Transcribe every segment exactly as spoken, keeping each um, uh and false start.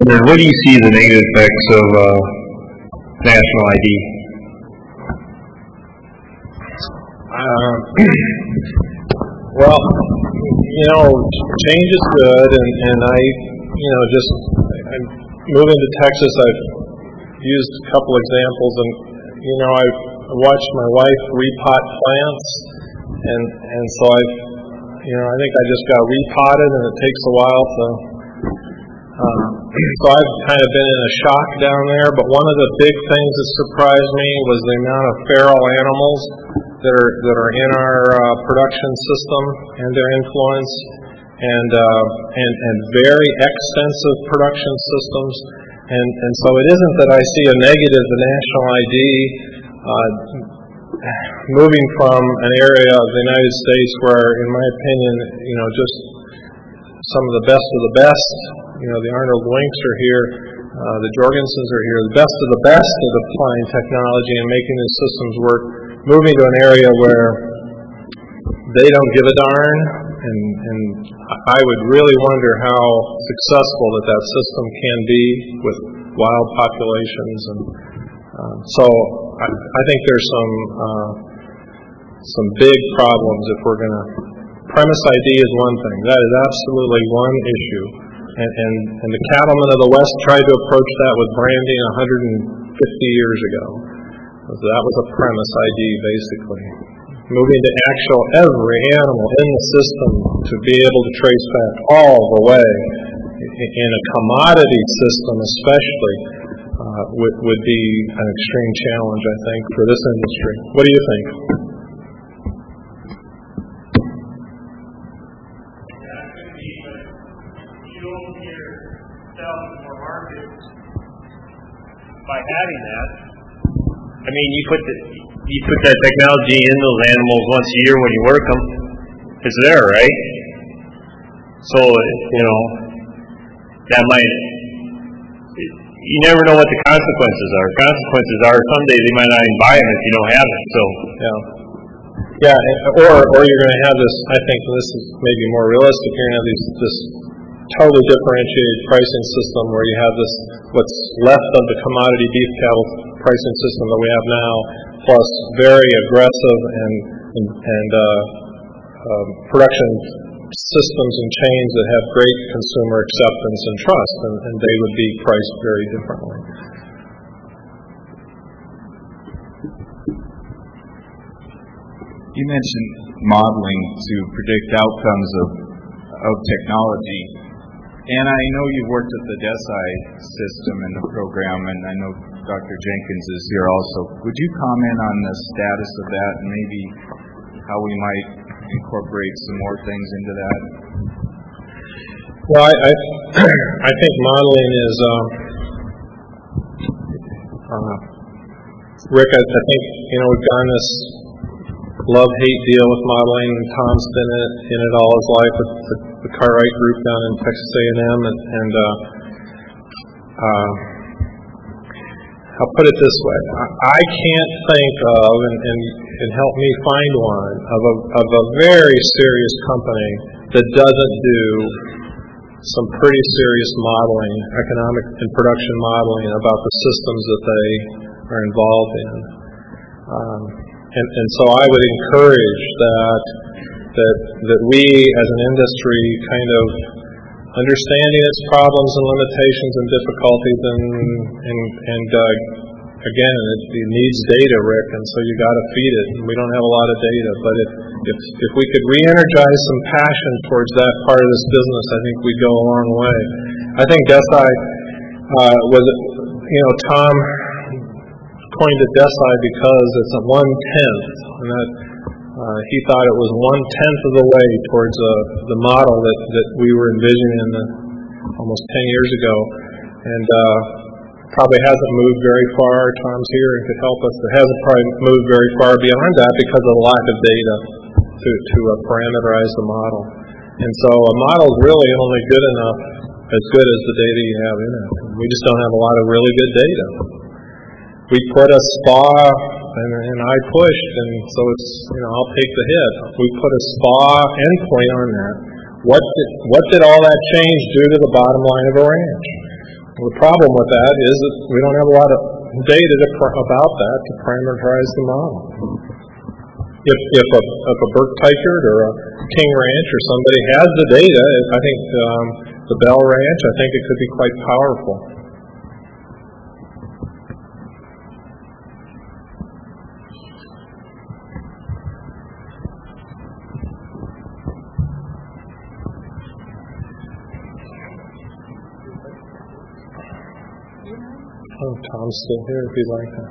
And then what do you see the negative effects of uh, national I D? Uh, well, you know, change is good, and, and I, you know, just I'm moving to Texas. I've used a couple examples, and you know, I've watched my wife repot plants, and and so I've, you know, I think I just got repotted, and it takes a while to. Uh, so I've kind of been in a shock down there. But one of the big things that surprised me was the amount of feral animals that are that are in our uh, production system and their influence, and uh, and and very extensive production systems. And and so it isn't that I see a negative to national I D. Uh, moving from an area of the United States where, in my opinion, you know, just some of the best of the best, you know, the Arnold Winks are here, uh, the Jorgensens are here, the best of the best of applying technology and making these systems work, moving to an area where they don't give a darn, and, and I would really wonder how successful that that system can be with wild populations. And uh, so I, I think there's some uh, some big problems if we're going to. Premise I D is one thing. That is absolutely one issue. And, and, and the cattlemen of the West tried to approach that with branding one hundred fifty years ago. So that was a premise I D, basically. Moving to actual every animal in the system to be able to trace back all the way in a commodity system especially uh, would, would be an extreme challenge, I think, for this industry. What do you think? By having that, I mean, you put the, you put that technology in those animals once a year when you work them. It's there, right? So, you know, that might, you never know what the consequences are. Consequences are someday they might not even buy them if you don't have it. So, yeah. Yeah, or or you're going to have this, I think this is maybe more realistic, you're going to have these, this totally differentiated pricing system where you have this, what's left of the commodity beef cattle pricing system that we have now, plus very aggressive and and, and uh, uh, production systems and chains that have great consumer acceptance and trust, and, and they would be priced very differently. You mentioned modeling to predict outcomes of of technology. And I know you've worked with the DESI system in the program, and I know Doctor Jenkins is here also. Would you comment on the status of that and maybe how we might incorporate some more things into that? Well, I I, I think modeling is, um, uh, Rick, I, I think, you know, we've gone this love-hate deal with modeling, and Tom's been in it, in it all his life with the, the Cartwright group down in Texas A and M, and, and uh, uh, I'll put it this way. I, I can't think of, and, and, and help me find one, of a, of a very serious company that doesn't do some pretty serious modeling, economic and production modeling about the systems that they are involved in. Um, And, and so I would encourage that that that we as an industry kind of understanding its problems and limitations and difficulties, and and and uh, again it, it needs data, Rick, and so you got to feed it. And we don't have a lot of data, but if if if we could re-energize some passion towards that part of this business, I think we'd go a long way. I think DESI uh, was, you know, Tom coined it DESI because it's a one-tenth, and that uh, he thought it was one-tenth of the way towards uh, the model that, that we were envisioning the, almost ten years ago, and uh, probably hasn't moved very far. Tom's here and could help us. It hasn't probably moved very far beyond that because of the lack of data to, to uh, parameterize the model. And so a model is really only good enough, as good as the data you have in it. We just don't have a lot of really good data. We put a spa, and, and I pushed, and so it's, you know, I'll take the hit. We put a spa endpoint on that. What did, what did all that change do to the bottom line of a ranch? The problem with that is that we don't have a lot of data to pr- about that to parameterize the model. If if a if a Burke Teichert or a King Ranch or somebody has the data, I think um, the Bell Ranch, I think it could be quite powerful. Oh, Tom's still here if you'd like to.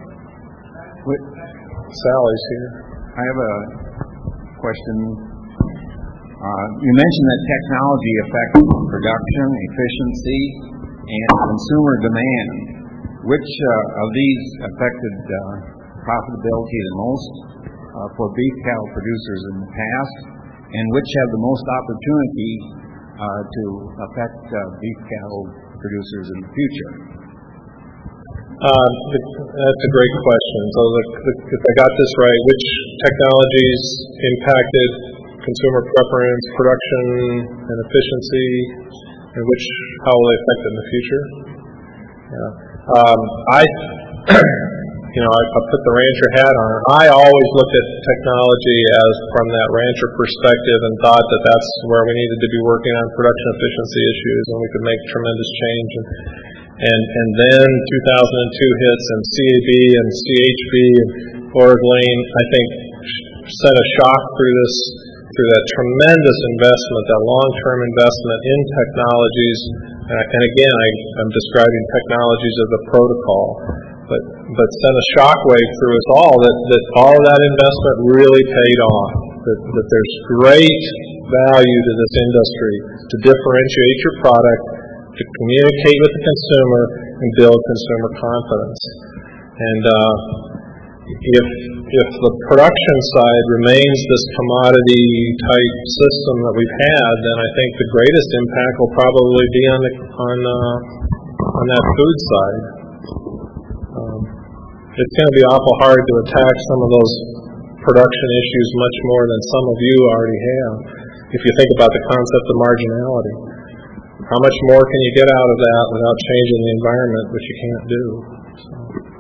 Sally's here. I have a question. Uh, you mentioned that technology affects production, efficiency, and consumer demand. Which uh, of these affected uh, profitability the most uh, for beef cattle producers in the past, and which have the most opportunity uh, to affect uh, beef cattle producers in the future? Uh, that's a great question. So the, the, if I got this right, which technologies impacted consumer preference, production, and efficiency, and which, how will they affect it in the future? Yeah. Um, I, you know, I, I put the rancher hat on. I always looked at technology as from that rancher perspective and thought that that's where we needed to be working on production efficiency issues, and we could make tremendous change. And, And and then two thousand two hits, and C A B and C H B and Orglean, I think, sent a shock through this, through that tremendous investment, that long-term investment in technologies. And, and again, I, I'm describing technologies as a protocol, but but sent a shockwave through us all that, that all of that investment really paid off. That, that there's great value to this industry to differentiate your product, to communicate with the consumer and build consumer confidence. And uh, if if the production side remains this commodity type system that we've had, then I think the greatest impact will probably be on the on uh, on that food side. Um, it's going to be awful hard to attack some of those production issues much more than some of you already have. If you think about the concept of marginality. How much more can you get out of that without changing the environment, which you can't do? So.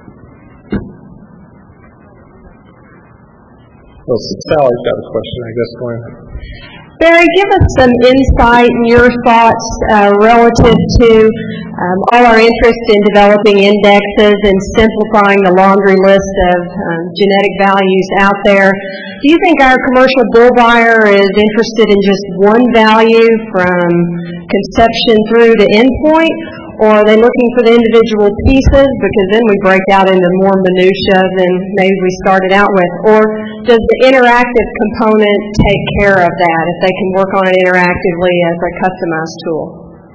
Well, Sally's got a question, I guess. Go ahead. Barry, give us some insight and your thoughts uh, relative to um, all our interest in developing indexes and simplifying the laundry list of um, genetic values out there. Do you think our commercial bull buyer is interested in just one value from conception through to endpoint, or are they looking for the individual pieces, because then we break out into more minutia than maybe we started out with? Or does the interactive component take care of that if they can work on it interactively as a customized tool?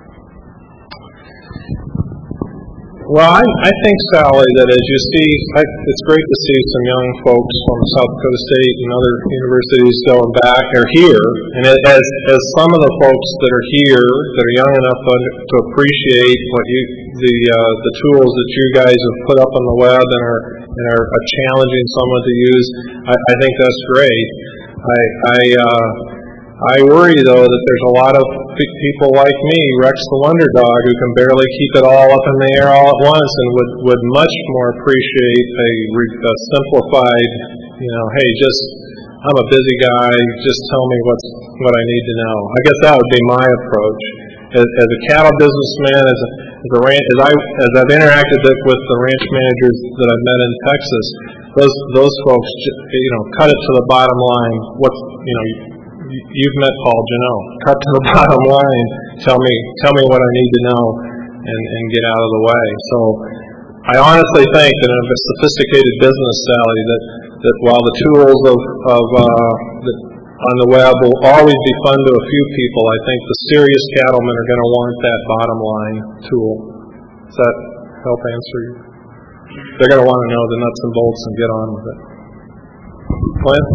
Well, I, I think, Sally, that as you see, I, it's great to see some young folks from South Dakota State and other universities going back, or here, and as as some of the folks that are here, that are young enough to, to appreciate what you, the uh, the tools that you guys have put up on the web and are and are, are challenging someone to use, I, I think that's great. I I uh, I worry, though, that there's a lot of people like me, Rex the Wonder Dog, who can barely keep it all up in the air all at once, and would, would much more appreciate a, a simplified, you know, hey, just, I'm a busy guy, just tell me what's what I need to know. I guess that would be my approach. As, as a cattle businessman, as a, as a ranch, as I as I've interacted with the ranch managers that I've met in Texas, those those folks, you know, cut it to the bottom line. What's you know. You've met Paul Janot. Cut to the bottom line. Tell me, tell me what I need to know, and, and get out of the way. So, I honestly think that in a sophisticated business, Sally, that, that while the tools of, of uh, the, on the web will always be fun to a few people, I think the serious cattlemen are going to want that bottom line tool. Does that help answer you? They're going to want to know the nuts and bolts and get on with it. Clint?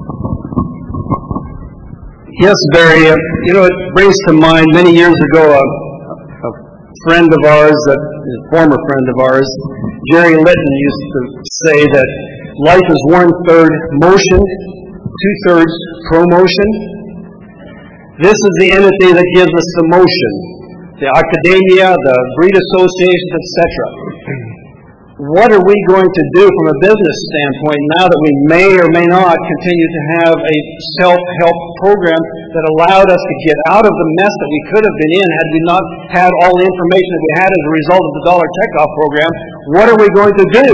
Yes, Barry. Uh, you know, it brings to mind many years ago a, a friend of ours, a, a former friend of ours, Jerry Litton, used to say that life is one-third motion, two-thirds promotion. This is the entity that gives us the motion. the academia, the breed associations, et cetera. What are we going to do from a business standpoint now that we may or may not continue to have a self-help program that allowed us to get out of the mess that we could have been in had we not had all the information that we had as a result of the dollar checkoff program? What are we going to do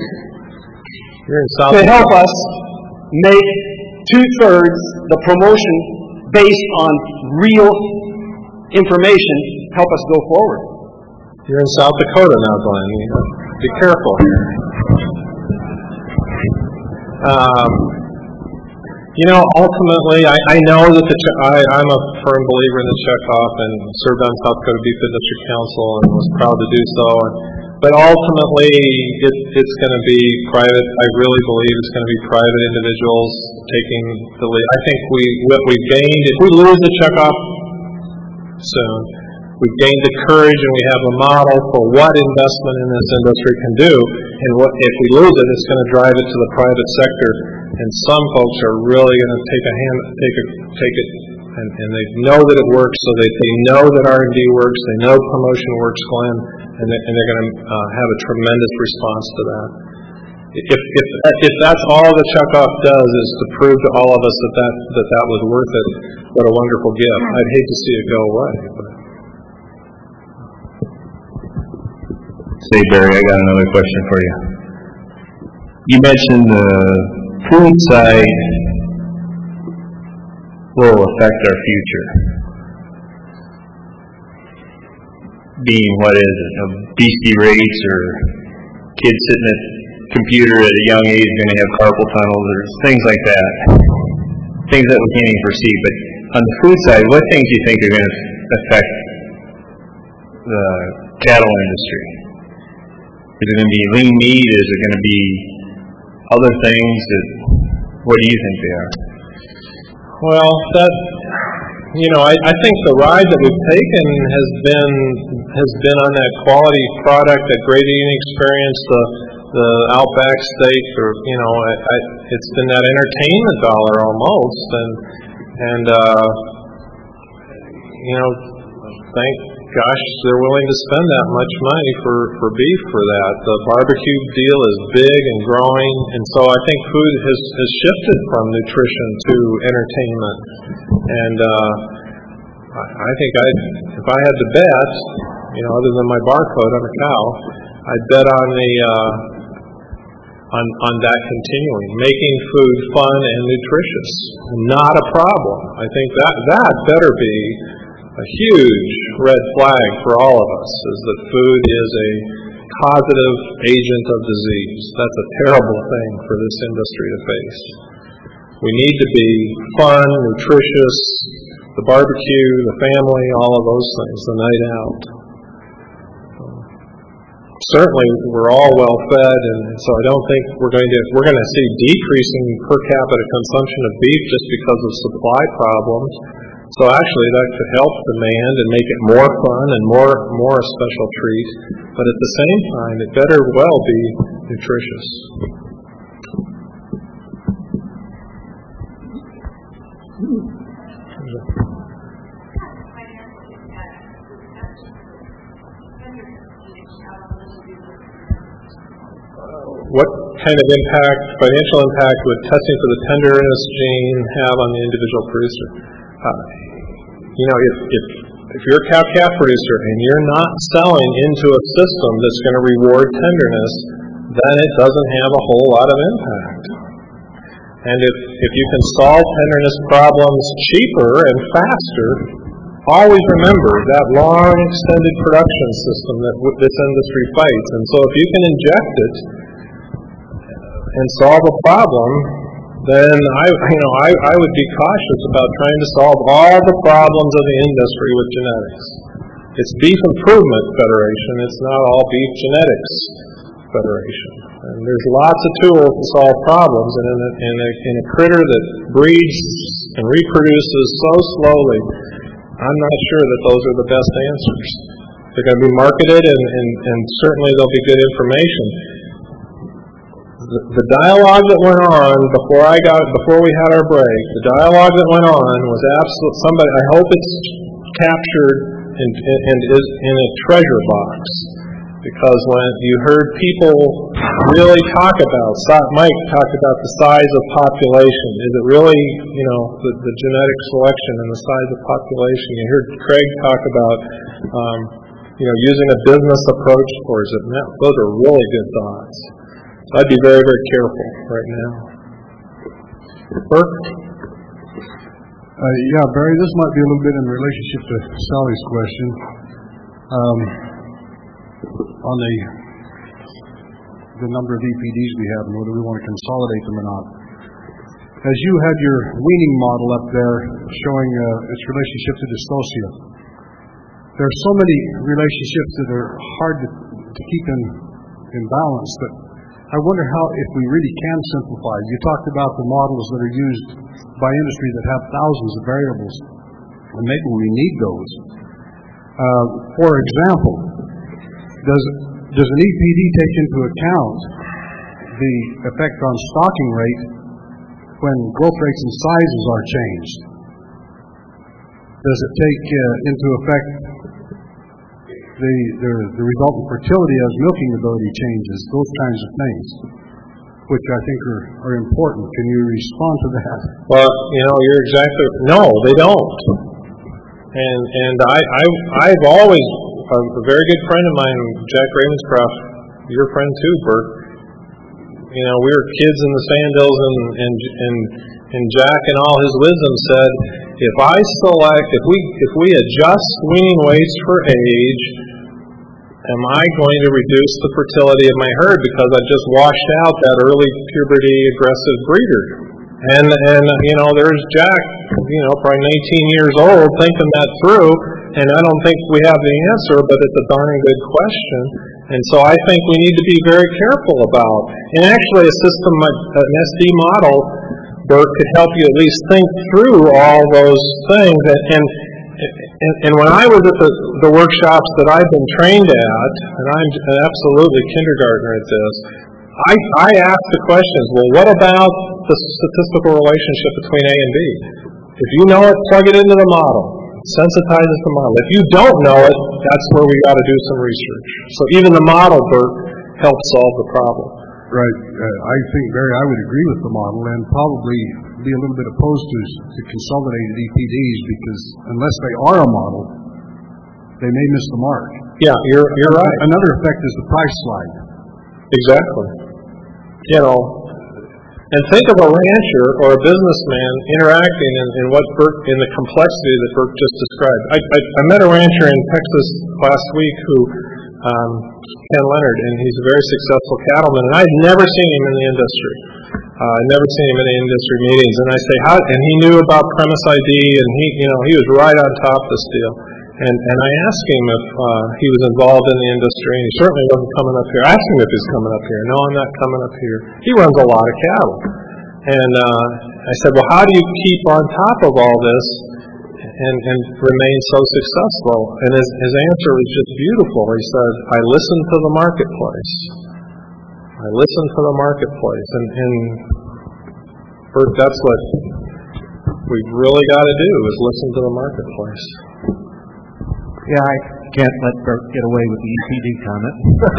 to help us make two-thirds the promotion based on real information help us go forward? You're in South Dakota now, Glenn. You know, be careful here. Um, you know, ultimately, I, I know that the che- I, I'm a firm believer in the checkoff and served on South Dakota Beef Industry Council and was proud to do so. And, but ultimately, it, it's going to be private. I really believe it's going to be private individuals taking the lead. I think we what we've gained, if we lose the checkoff soon, we've gained the courage and we have a model for what investment in this industry can do. And what if we lose it, it's going to drive it to the private sector. And some folks are really going to take a hand, take it, take it, and, and they know that it works. So they, they know that R and D works. They know promotion works, Glenn, and, they, and they're going to uh, have a tremendous response to that. If if if that's all the checkoff does is to prove to all of us that that that, that was worth it, what a wonderful gift. I'd hate to see it go away. But. Say, Barry, I got another question for you. You mentioned the food side will affect our future. Being, what is it, obesity rates or kids sitting at the computer at a young age going to have carpal tunnel or things like that. Things that we can't even foresee. But on the food side, what things do you think are going to affect the cattle industry? Is it going to be lean meat? Is it going to be other things? That, what do you think they are? Well, that you know, I, I think the ride that we've taken has been has been on that quality product, that great eating experience, the the Outback steak, or you know, I, I, it's been that entertainment dollar almost, and and uh, you know, thank gosh, they're willing to spend that much money for, for beef for that. The barbecue deal is big and growing, and so I think food has, has shifted from nutrition to entertainment. And uh, I, I think I, if I had to bet, you know, other than my barcode on a cow, I'd bet on the uh, on on that continuing, making food fun and nutritious, not a problem. I think that that better be a huge red flag for all of us, is that food is a causative agent of disease. That's a terrible thing for this industry to face. We need to be fun, nutritious, the barbecue, the family, all of those things, the night out. Certainly, we're all well fed, and so I don't think we're going to we're going to see decreasing per capita consumption of beef just because of supply problems. So actually, that could help demand and make it more fun and more more a special treat. But at the same time, it better well be nutritious. What kind of impact, financial impact, would testing for the tenderness gene have on the individual producer? Uh, you know, if, if if you're a cow-calf producer and you're not selling into a system that's going to reward tenderness, then it doesn't have a whole lot of impact. And if if you can solve tenderness problems cheaper and faster, always remember that long extended production system that w- this industry fights. And so if you can inject it and solve a problem, then I, you know, I, I would be cautious about trying to solve all the problems of the industry with genetics. It's Beef Improvement Federation. It's not all Beef Genetics Federation. And there's lots of tools to solve problems. And in a, in a, in a critter that breeds and reproduces so slowly, I'm not sure that those are the best answers. They're going to be marketed, and, and, and certainly there'll be good information. The, the dialogue that went on before I got before we had our break, the dialogue that went on was absolute. Somebody, I hope it's captured and, and is in a treasure box. Because when you heard people really talk about, Mike talked about the size of population. Is it really, you know, the, the genetic selection and the size of population? You heard Craig talk about, um, you know, using a business approach towards it. Now, those are really good thoughts. So I'd be very, very careful right now. Burke? Uh, yeah, Barry, this might be a little bit in relationship to Sally's question. Um, on the the number of E P Ds we have and whether we want to consolidate them or not. As you had your weaning model up there showing uh, its relationship to dystocia, there are so many relationships that are hard to, to keep in, in balance, but I wonder how, if we really can simplify. You talked about the models that are used by industry that have thousands of variables, and maybe we need those. Uh, for example, Does, does an E P D take into account the effect on stocking rate when growth rates and sizes are changed? Does it take uh, into effect the, the, the resultant fertility as milking ability changes, those kinds of things, which I think are, are important? Can you respond to that? Well, you know, you're exactly, no, they don't. And, and I, I, I've always, a very good friend of mine, Jack Ravenscroft, your friend too, Bert. You know, we were kids in the Sandhills, and and and, and Jack, in all his wisdom, said, if I select, if we if we adjust weaning weights for age, am I going to reduce the fertility of my herd because I've just washed out that early puberty aggressive breeder? And and you know, there's Jack, you know, probably nineteen years old, thinking that through. And I don't think we have the answer, but it's a darn good question. And so I think we need to be very careful about. And actually, a system, an S D model, Bert, could help you at least think through all those things. And and, and, and when I was at the, the workshops that I've been trained at, and I'm an absolutely kindergartner at this, I, I asked the questions, well, what about the statistical relationship between A and B? If you know it, plug it into the model. Sensitize it to the model. If you don't know it, that's where we got to do some research. So even the model, Bert, helps solve the problem. Right. Uh, I think, Barry, I would agree with the model and probably be a little bit opposed to, to consolidated E P Ds because unless they are a model, they may miss the mark. Yeah, you're you're right. Another effect is the price slide. Exactly. You know, and think of a rancher or a businessman interacting in, in what Bert, in the complexity that Bert just described. I, I, I met a rancher in Texas last week who, um, Ken Leonard, and he's a very successful cattleman, and I'd never seen him in the industry. Uh, I'd never seen him in the industry meetings, and I say, how? And he knew about premise I D, and he, you know, he was right on top of this deal. And and I asked him if uh, he was involved in the industry, and he certainly wasn't coming up here. I asked him if he's coming up here. No, I'm not coming up here. He runs a lot of cattle. And uh, I said, well, how do you keep on top of all this and, and remain so successful? And his, his answer was just beautiful. He said, I listen to the marketplace. I listen to the marketplace. And, and Bert, that's what we've really got to do, is listen to the marketplace. Yeah, I can't let Bert get away with the E P D comment.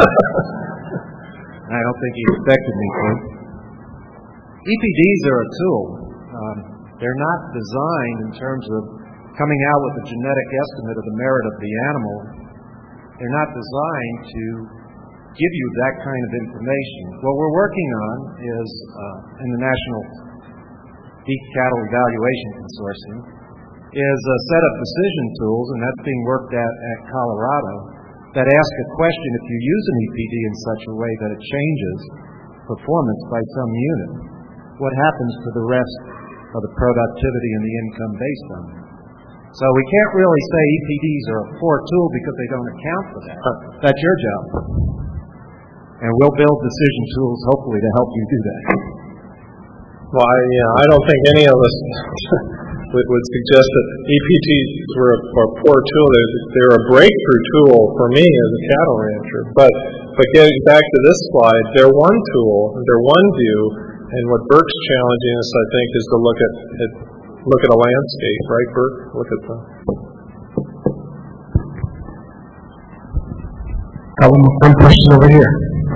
I don't think he expected me to. E P Ds are a tool. Um, they're not designed in terms of coming out with a genetic estimate of the merit of the animal. They're not designed to give you that kind of information. What we're working on is, uh, in the National Beef Cattle Evaluation Consortium, is a set of decision tools, and that's being worked at at Colorado, that ask a question: if you use an E P D in such a way that it changes performance by some unit, what happens to the rest of the productivity and the income based on it? So we can't really say E P Ds are a poor tool because they don't account for that. That's your job. And we'll build decision tools, hopefully, to help you do that. Well, I, yeah, I don't think any of us would, would suggest that E P Ds were a, were a poor tool. They're, they're a breakthrough tool for me as a cattle rancher. But but getting back to this slide, they're one tool, they're one view, and what Bert's challenging us, I think, is to look at, at look at a landscape, right, Bert? Look at the. Couple one question over here.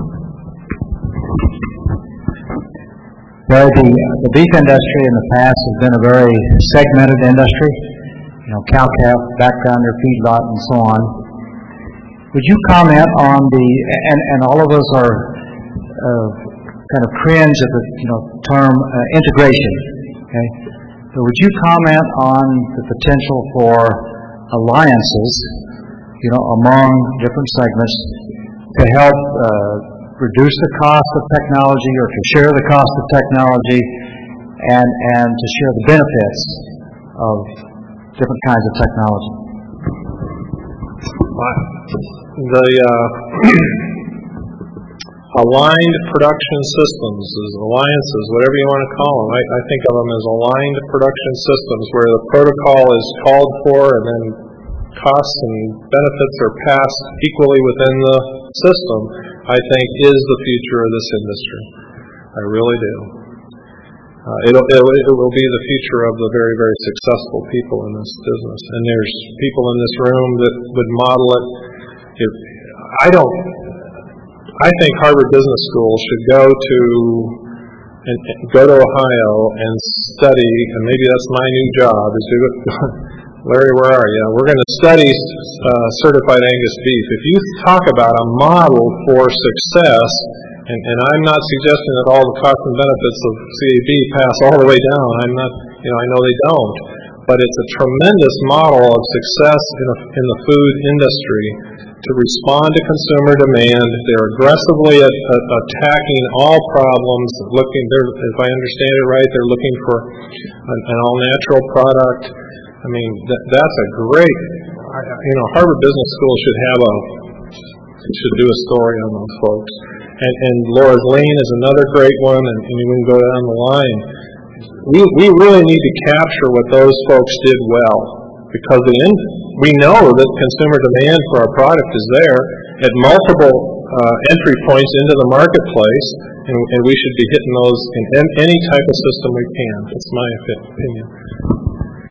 Well, the, the beef industry in the past has been a very segmented industry. You know, cow-calf, backgrounder, feedlot, and so on. Would you comment on the, and, and all of us are uh, kind of cringe at the you know term uh, integration, okay? So would you comment on the potential for alliances, you know, among different segments to help uh, reduce the cost of technology or to share the cost of technology and, and to share the benefits of different kinds of technology? The uh, aligned production systems, alliances, whatever you want to call them, I, I think of them as aligned production systems where the protocol is called for and then costs and benefits are passed equally within the system, I think is the future of this industry. I really do. Uh, it'll, it'll, it will be the future of the very, very successful people in this business. And there's people in this room that would model it. If, I don't, I think Harvard Business School should go to, and, and go to Ohio and study, and maybe that's my new job, is to Larry, where are you? We're going to study uh, certified Angus beef. If you talk about a model for success, and, and I'm not suggesting that all the costs and benefits of C A B pass all the way down. I'm not, you know, I know they don't. But it's a tremendous model of success in, a, in the food industry to respond to consumer demand. They're aggressively at, at, attacking all problems. Looking, they're, if I understand it right, they're looking for an, an all-natural product. I mean, th- that's a great, you know, Harvard Business School should have a, should do a story on those folks. And, and Laura's Lean is another great one, and, and you can go down the line. We we really need to capture what those folks did well, because the in, we know that consumer demand for our product is there at multiple uh, entry points into the marketplace, and, and we should be hitting those in any type of system we can. That's my opinion.